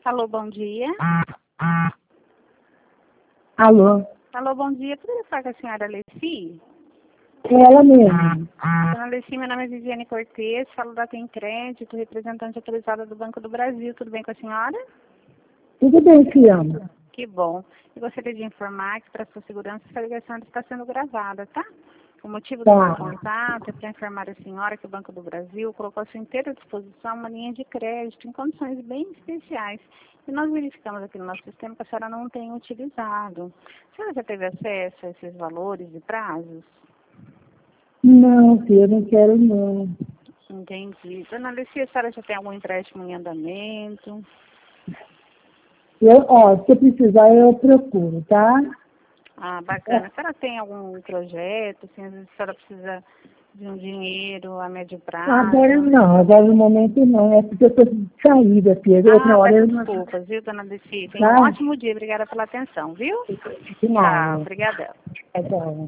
Alô, bom dia. Alô? Alô, bom dia. Poderia falar com a senhora Alessi? É ela mesmo. Dona Alessi, meu nome é Viviane Cortez, falo da Tem Crédito, representante autorizada do Banco do Brasil. Tudo bem com a senhora? Tudo bem, Fiana? Que bom. Eu gostaria de informar que, para sua segurança, essa ligação está sendo gravada, tá? O motivo do meu contato é para informar a senhora que o Banco do Brasil colocou à sua inteira disposição uma linha de crédito em condições bem especiais. E nós verificamos aqui no nosso sistema que a senhora não tem utilizado. A senhora já teve acesso a esses valores e prazos? Não, filha, eu não quero não. Entendi. Dona Alessia, a senhora já tem algum empréstimo em andamento? Se eu precisar, eu procuro, tá? Ah, bacana. A senhora tem algum projeto? Assim, às vezes a senhora precisa de um dinheiro a médio prazo? Agora não, agora no momento não. É porque eu estou de saída, filha. Outra hora eu não... Desculpas, viu, dona Alessia? Tenha Tá? um ótimo dia. Obrigada pela atenção, viu? De nada. Tchau, obrigadão. Tchau.